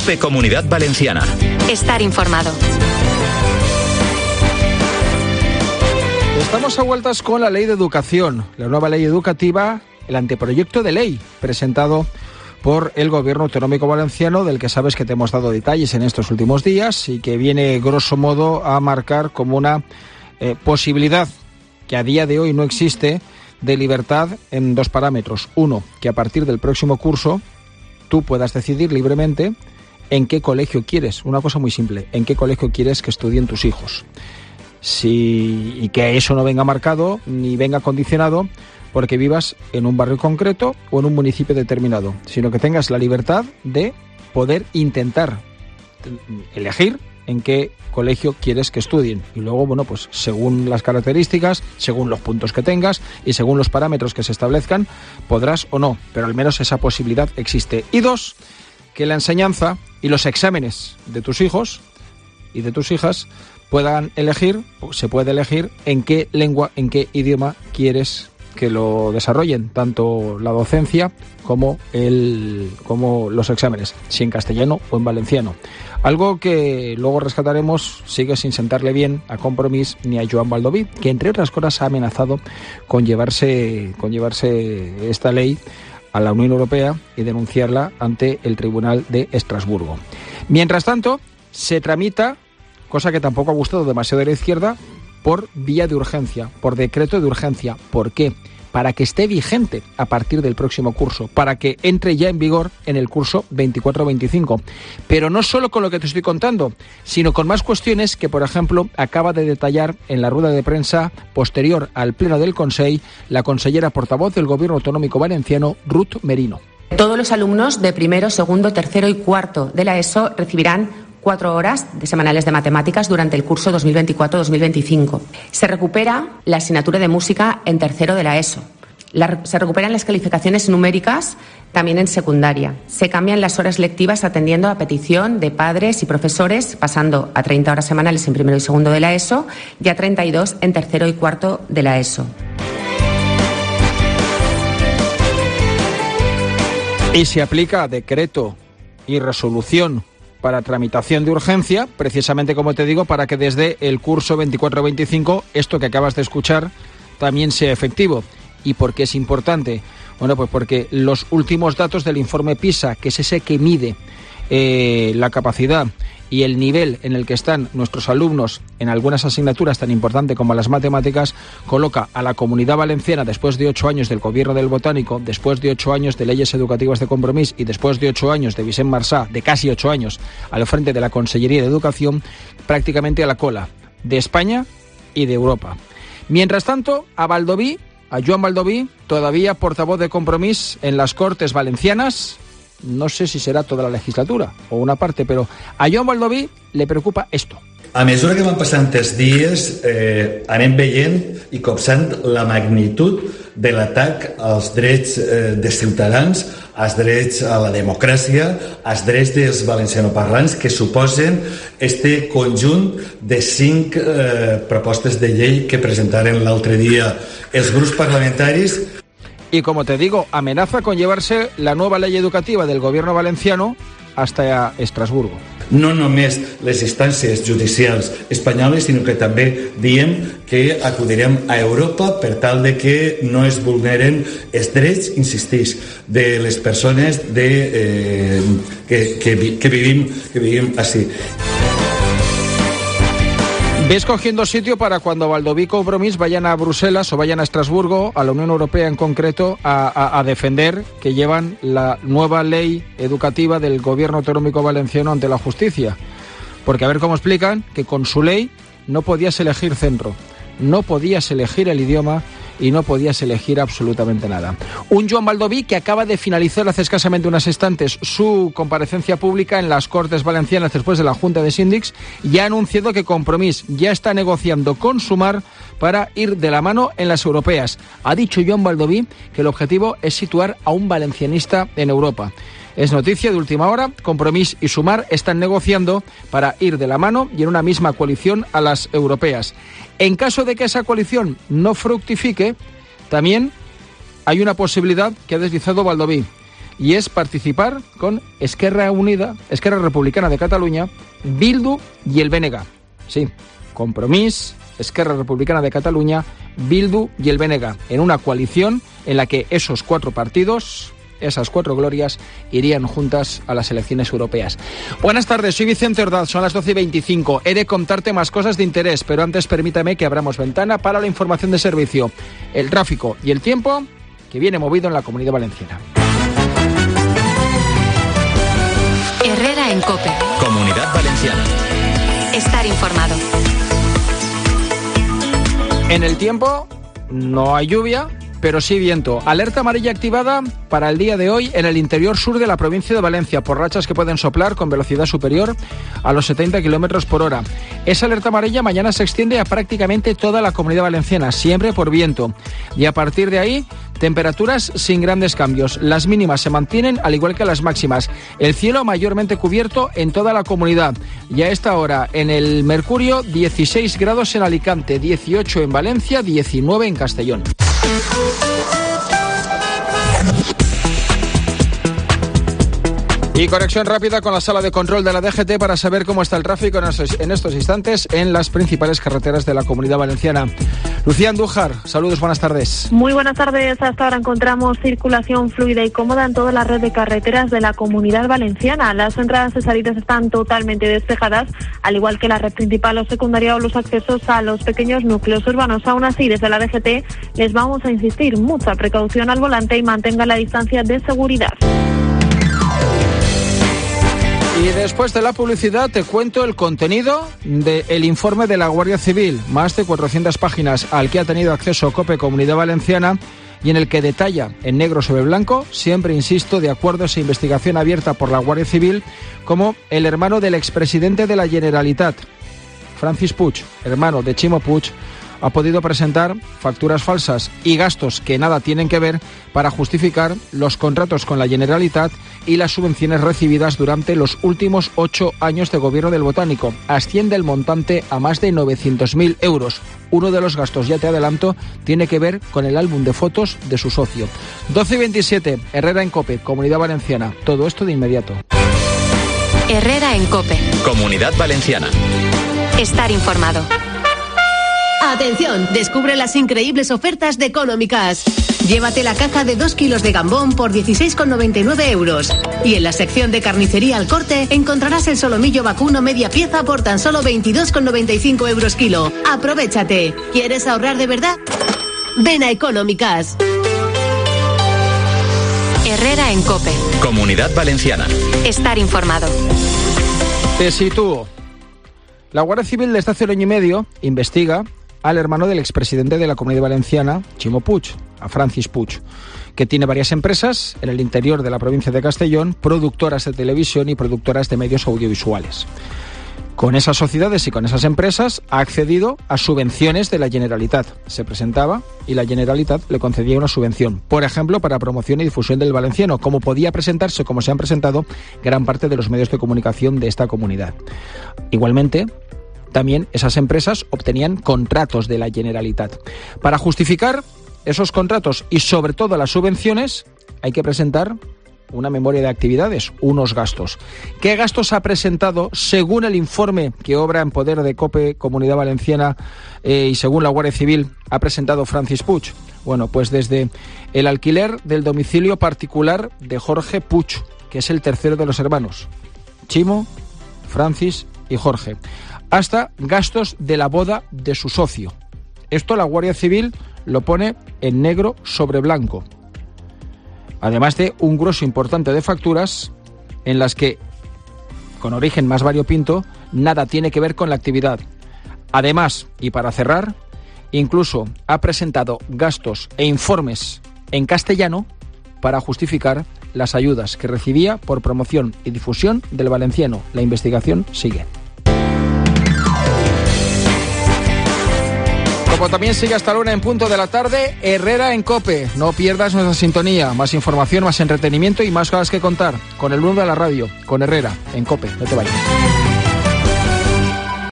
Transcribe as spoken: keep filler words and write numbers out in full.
COPE Comunidad Valenciana. Estar informado. Estamos a vueltas con la ley de educación, la nueva ley educativa, el anteproyecto de ley presentado por el Gobierno Autonómico Valenciano, del que sabes que te hemos dado detalles en estos últimos días y que viene, grosso modo, a marcar como una eh, posibilidad que a día de hoy no existe de libertad en dos parámetros. Uno, que a partir del próximo curso tú puedas decidir libremente en qué colegio quieres, una cosa muy simple, en qué colegio quieres que estudien tus hijos. Si, y que eso no venga marcado ni venga condicionado porque vivas en un barrio concreto o en un municipio determinado, sino que tengas la libertad de poder intentar elegir en qué colegio quieres que estudien. Y luego, bueno, pues según las características, según los puntos que tengas y según los parámetros que se establezcan, podrás o no, pero al menos esa posibilidad existe. Y dos, que la enseñanza y los exámenes de tus hijos y de tus hijas puedan elegir, se puede elegir en qué lengua, en qué idioma quieres que lo desarrollen, tanto la docencia como el como los exámenes, si en castellano o en valenciano. Algo que luego rescataremos sigue sin sentarle bien a Compromís ni a Joan Baldoví, que entre otras cosas ha amenazado con llevarse, con llevarse esta ley a la Unión Europea y denunciarla ante el Tribunal de Estrasburgo. Mientras tanto, se tramita, cosa que tampoco ha gustado demasiado de la izquierda, por vía de urgencia, por decreto de urgencia. ¿Por qué? Para que esté vigente a partir del próximo curso, para que entre ya en vigor en el curso veinticuatro veinticinco. Pero no solo con lo que te estoy contando, sino con más cuestiones que, por ejemplo, acaba de detallar en la rueda de prensa posterior al pleno del Consell la consellera portavoz del Gobierno Autonómico Valenciano, Ruth Merino. Todos los alumnos de primero, segundo, tercero y cuarto de la ESO recibirán cuatro horas de semanales de matemáticas durante el curso dos mil veinticuatro dos mil veinticinco. Se recupera la asignatura de música en tercero de la ESO. La, se recuperan las calificaciones numéricas también en secundaria. Se cambian las horas lectivas atendiendo a petición de padres y profesores, pasando a treinta horas semanales en primero y segundo de la ESO y a treinta y dos en tercero y cuarto de la ESO. Y se aplica decreto y resolución para tramitación de urgencia, precisamente como te digo, para que desde el curso veinticuatro veinticinco esto que acabas de escuchar también sea efectivo. ¿Y por qué es importante? Bueno, pues porque los últimos datos del informe PISA, que es ese que mide eh, la capacidad y el nivel en el que están nuestros alumnos en algunas asignaturas tan importantes como las matemáticas, coloca a la Comunidad Valenciana, después de ocho años del Gobierno del Botánico, después de ocho años de leyes educativas de Compromís y después de ocho años de Vicent Marsá, de casi ocho años al frente de la Consellería de Educación, prácticamente a la cola de España y de Europa. Mientras tanto, a Baldoví, a Joan Baldoví, todavía portavoz de Compromís en las Cortes Valencianas, no sé si será toda la legislatura o una parte, pero a Joan Baldoví le preocupa esto. A mesura que van passant els dies, eh, anem veient i copsant la magnitud de l'atac als drets eh, de ciutadans, als drets a la democràcia, als drets dels valencianoparlants que suposen este conjunt de cinc eh, propostes de llei que presentaren l'altre dia els grups parlamentaris. Y como te digo, amenaza con llevarse la nueva ley educativa del gobierno valenciano hasta Estrasburgo. No només les instàncies judicials espanyoles, sinó que també diem que acudirem a Europa per tal de que no es vulneren els drets, insistís, de les persones de, eh, que, que, que, vivim, que vivim així. Ves cogiendo sitio para cuando Baldoví y Compromís vayan a Bruselas o vayan a Estrasburgo, a la Unión Europea en concreto, a, a, a defender que llevan la nueva ley educativa del Gobierno Autonómico Valenciano ante la justicia. Porque a ver cómo explican que con su ley no podías elegir centro, no podías elegir el idioma y no podías elegir absolutamente nada. Un Joan Baldoví que acaba de finalizar hace escasamente unos instantes su comparecencia pública en las Cortes Valencianas después de la Junta de Síndics y ha anunciado que Compromís ya está negociando con Sumar para ir de la mano en las europeas. Ha dicho Joan Baldoví que el objetivo es situar a un valencianista en Europa. Es noticia de última hora, Compromís y Sumar están negociando para ir de la mano y en una misma coalición a las europeas. En caso de que esa coalición no fructifique, también hay una posibilidad que ha deslizado Baldoví, y es participar con Esquerra Unida, Esquerra Republicana de Cataluña, Bildu y el B N G. Sí, Compromís, Esquerra Republicana de Cataluña, Bildu y el B N G, en una coalición en la que esos cuatro partidos, esas cuatro glorias, irían juntas a las elecciones europeas. Buenas tardes, soy Vicente Ordaz, son las doce y veinticinco. He de contarte más cosas de interés, pero antes permítame que abramos ventana para la información de servicio, el tráfico y el tiempo que viene movido en la Comunidad Valenciana. Herrera en COPE. Comunidad Valenciana. Estar informado. En el tiempo no hay lluvia, pero sí viento. Alerta amarilla activada para el día de hoy en el interior sur de la provincia de Valencia por rachas que pueden soplar con velocidad superior a los setenta kilómetros por hora. Esa alerta amarilla mañana se extiende a prácticamente toda la Comunidad Valenciana, siempre por viento. Y a partir de ahí, temperaturas sin grandes cambios. Las mínimas se mantienen al igual que las máximas. El cielo mayormente cubierto en toda la comunidad. Y a esta hora en el Mercurio, dieciséis grados en Alicante, dieciocho en Valencia, diecinueve en Castellón. Y conexión rápida con la sala de control de la D G T para saber cómo está el tráfico en estos instantes en las principales carreteras de la Comunidad Valenciana. Lucía Andújar, saludos, buenas tardes. Muy buenas tardes. Hasta ahora encontramos circulación fluida y cómoda en toda la red de carreteras de la Comunidad Valenciana. Las entradas y salidas están totalmente despejadas, al igual que la red principal o secundaria o los accesos a los pequeños núcleos urbanos. Aún así, desde la D G T les vamos a insistir, mucha precaución al volante y mantenga la distancia de seguridad. Y después de la publicidad te cuento el contenido del informe de la Guardia Civil, más de cuatrocientas páginas al que ha tenido acceso COPE Comunidad Valenciana y en el que detalla en negro sobre blanco, siempre insisto, de acuerdo a esa investigación abierta por la Guardia Civil, como el hermano del expresidente de la Generalitat, Francis Puig, hermano de Ximo Puig, ha podido presentar facturas falsas y gastos que nada tienen que ver para justificar los contratos con la Generalitat y las subvenciones recibidas durante los últimos ocho años de gobierno del Botánico. Asciende el montante a más de novecientos mil euros. Uno de los gastos, ya te adelanto, tiene que ver con el álbum de fotos de su socio. doce y veintisiete, Herrera en COPE, Comunidad Valenciana. Todo esto de inmediato. Herrera en COPE. Comunidad Valenciana. Estar informado. Atención, descubre las increíbles ofertas de Económicas. Llévate la caja de dos kilos de gambón por dieciséis con noventa y nueve euros. Y en la sección de carnicería al corte encontrarás el solomillo vacuno media pieza por tan solo veintidós con noventa y cinco euros kilo. Aprovechate. ¿Quieres ahorrar de verdad? Ven a Económicas. Herrera en COPE. Comunidad Valenciana. Estar informado. Te sitúo. La Guardia Civil desde hace un año y medio investiga al hermano del expresidente de la Comunidad Valenciana, Ximo Puig, a Francis Puig, que tiene varias empresas en el interior de la provincia de Castellón, productoras de televisión y productoras de medios audiovisuales. Con esas sociedades y con esas empresas ha accedido a subvenciones de la Generalitat. Se presentaba y la Generalitat le concedía una subvención, por ejemplo, para promoción y difusión del valenciano, como podía presentarse, como se han presentado gran parte de los medios de comunicación de esta comunidad. Igualmente, también esas empresas obtenían contratos de la Generalitat. Para justificar esos contratos y sobre todo las subvenciones, hay que presentar una memoria de actividades, unos gastos. ¿Qué gastos ha presentado según el informe que obra en poder de COPE Comunidad Valenciana eh, y según la Guardia Civil ha presentado Francis Puig? Bueno, pues desde el alquiler del domicilio particular de Jorge Puig, que es el tercero de los hermanos, Ximo, Francis y Jorge, hasta gastos de la boda de su socio. Esto la Guardia Civil lo pone en negro sobre blanco. Además de un grueso importante de facturas en las que, con origen más variopinto, nada tiene que ver con la actividad. Además, y para cerrar, incluso ha presentado gastos e informes en castellano para justificar las ayudas que recibía por promoción y difusión del valenciano. La investigación sigue. Como también sigue hasta la una en punto de la tarde, Herrera en COPE. No pierdas nuestra sintonía. Más información, más entretenimiento y más cosas que contar. Con el mundo de la radio, con Herrera en COPE. No te vayas.